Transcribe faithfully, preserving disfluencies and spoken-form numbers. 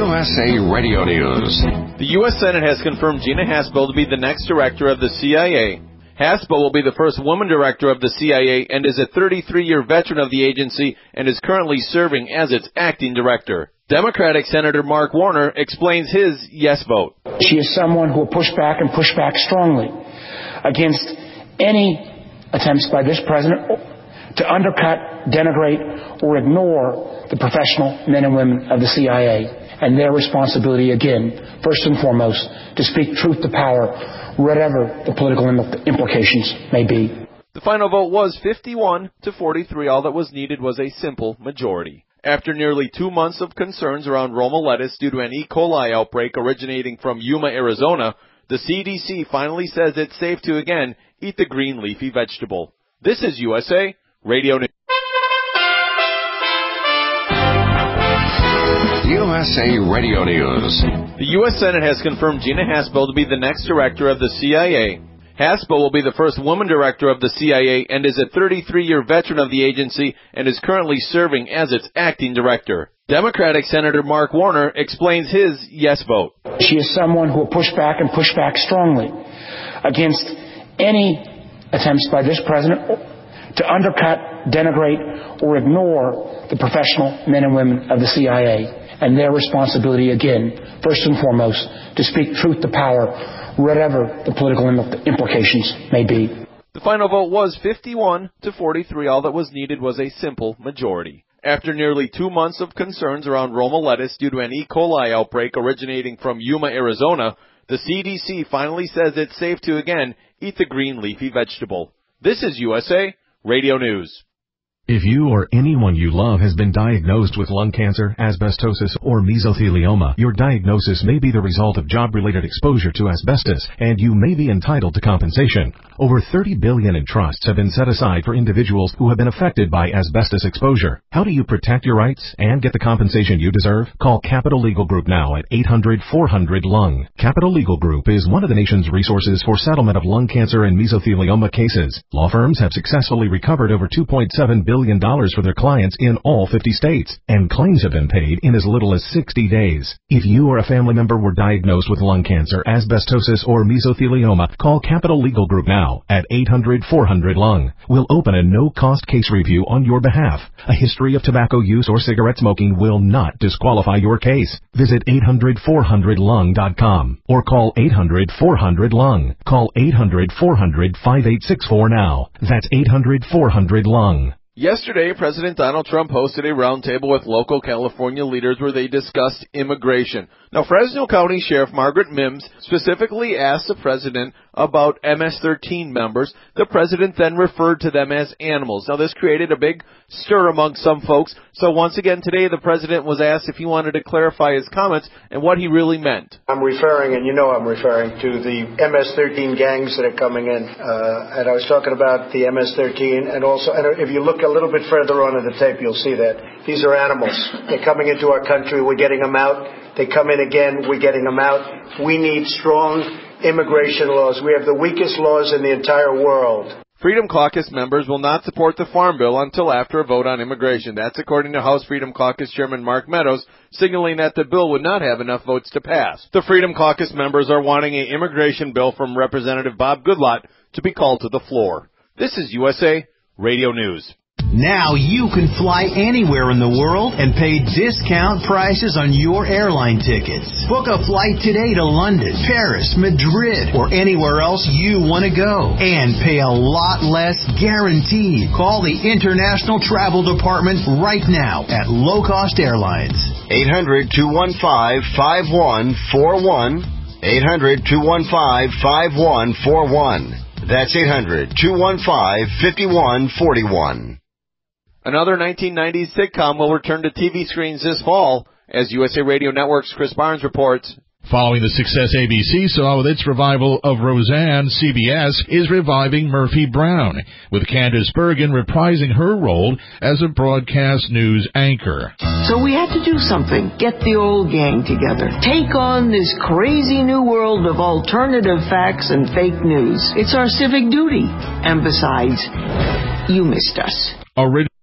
U S A Radio News. The U S Senate has confirmed Gina Haspel to be the next director of the C I A. Haspel will be the first woman director of the C I A and is a thirty-three-year veteran of the agency and is currently serving as its acting director. Democratic Senator Mark Warner explains his yes vote. She is someone who will push back and push back strongly against any attempts by this president to undercut, denigrate, or ignore the professional men and women of the C I A and their responsibility, again, first and foremost, to speak truth to power, whatever the political implications may be. The final vote was fifty-one to forty-three. All that was needed was a simple majority. After nearly two months of concerns around Roma lettuce due to an E. coli outbreak originating from Yuma, Arizona, the C D C finally says it's safe to again eat the green leafy vegetable. This is U S A Radio News. U S A Radio News. The U S Senate has confirmed Gina Haspel to be the next director of the C I A. Haspel will be the first woman director of the C I A and is a thirty-three-year veteran of the agency and is currently serving as its acting director. Democratic Senator Mark Warner explains his yes vote. She is someone who will push back and push back strongly against any attempts by this president to undercut, denigrate, or ignore the professional men and women of the C I A and their responsibility, again, first and foremost, to speak truth to power, whatever the political implications may be. The final vote was fifty-one to forty-three. All that was needed was a simple majority. After nearly two months of concerns around Roma lettuce due to an E. coli outbreak originating from Yuma, Arizona, the C D C finally says it's safe to again eat the green leafy vegetable. This is U S A Radio News. If you or anyone you love has been diagnosed with lung cancer, asbestosis, or mesothelioma, your diagnosis may be the result of job-related exposure to asbestos, and you may be entitled to compensation. Over thirty billion dollars in trusts have been set aside for individuals who have been affected by asbestos exposure. How do you protect your rights and get the compensation you deserve? Call Capital Legal Group now at eight hundred four hundred lung. Capital Legal Group is one of the nation's resources for settlement of lung cancer and mesothelioma cases. Law firms have successfully recovered over two point seven billion dollars for their clients in all fifty states, and claims have been paid in as little as sixty days. If you or a family member were diagnosed with lung cancer, asbestosis, or mesothelioma, call Capital Legal Group now at eight hundred four hundred lung. We'll open a no-cost case review on your behalf. A history of tobacco use or cigarette smoking will not disqualify your case. Visit eight hundred four hundred lung dot com or call eight hundred four hundred lung. Call eight hundred four hundred five eight six four now. That's eight hundred four hundred lung. Yesterday, President Donald Trump hosted a roundtable with local California leaders where they discussed immigration. Now, Fresno County Sheriff Margaret Mims specifically asked the president about M S thirteen members. The president then referred to them as animals. Now, this created a big stir among some folks. So once again today, the president was asked if he wanted to clarify his comments and what he really meant. I'm referring, and you know I'm referring, to the M S thirteen gangs that are coming in. Uh, and I was talking about the M S thirteen, and also, and if you look a little bit further on in the tape, you'll see that. These are animals. They're coming into our country. We're getting them out. They come in again. We're getting them out. We need strong immigration laws. We have the weakest laws in the entire world. Freedom Caucus members will not support the Farm Bill until after a vote on immigration. That's according to House Freedom Caucus Chairman Mark Meadows, signaling that the bill would not have enough votes to pass. The Freedom Caucus members are wanting an immigration bill from Representative Bob Goodlatte to be called to the floor. This is U S A Radio News. Now you can fly anywhere in the world and pay discount prices on your airline tickets. Book a flight today to London, Paris, Madrid, or anywhere else you want to go. And pay a lot less guaranteed. Call the International Travel Department right now at Low Cost Airlines. eight hundred two one five five one four one. eight hundred two one five five one four one. That's eight hundred two one five five one four one. Another nineteen nineties sitcom will return to T V screens this fall, as U S A Radio Network's Chris Barnes reports. Following the success A B C saw with its revival of Roseanne, C B S is reviving Murphy Brown, with Candace Bergen reprising her role as a broadcast news anchor. So we had to do something, get the old gang together, take on this crazy new world of alternative facts and fake news. It's our civic duty. And besides, you missed us. Original